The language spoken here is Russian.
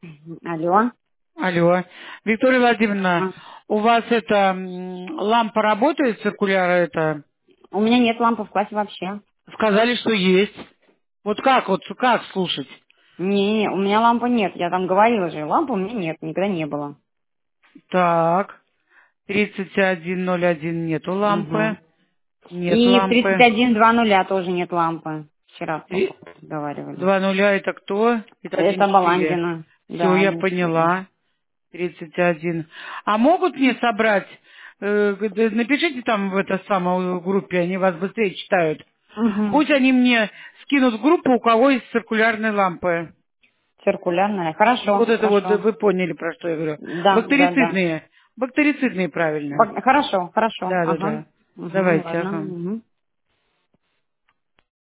Алло. Алло. Виктория Владимировна, А. у вас это лампа работает, циркуляра это? У меня нет лампы в классе вообще. Сказали, что есть. Вот как слушать? Не, у меня лампы нет. Я там говорила же, лампы у меня нет, никогда не было. Так. 3101 нету Угу. лампы. Нет И в лампы. 3100 тоже нет лампы. Вчера только Три- разговаривали. Два нуля это кто? Это Это 1,4. Баландина. Все, Да, я 1,4. поняла. 31. А могут мне собрать? Напишите там в этой самой группе, они вас быстрее читают. Угу. Пусть они мне скинут в группу, у кого есть циркулярные лампы. Циркулярная. Ну, Хорошо, вот это вот, хорошо. вы поняли, про что я говорю. Да, да, да. Бактерицидные. Бактерицидные, правильно. Хорошо, хорошо. Да, да, Ага. да. Угу, Давайте, ладно. ага. Угу.